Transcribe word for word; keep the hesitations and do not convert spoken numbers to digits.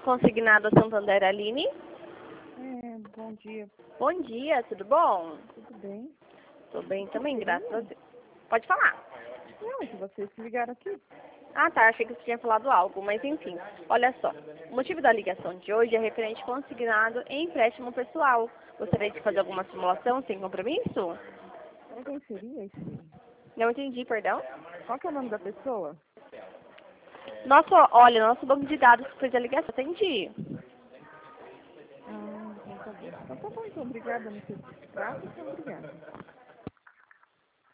Consignado a Santander, Aline. É, bom dia. Bom dia, tudo bom? Tudo bem? Tô bem também, graças a Deus. Pode falar. Não, é que vocês se ligaram aqui. Ah, tá, achei que você tinha falado algo, mas enfim. Olha só, o motivo da ligação de hoje é referente consignado em empréstimo pessoal. Gostaria de fazer alguma simulação sem compromisso? Então, quem seria esse? Não entendi, perdão. Qual que é o nome da pessoa? Nosso, olha, nosso banco de dados que fez a ligação, entendi. Ah, então tá bom. Então tá bom, então. Obrigada. Não sei do que se trata, então obrigada.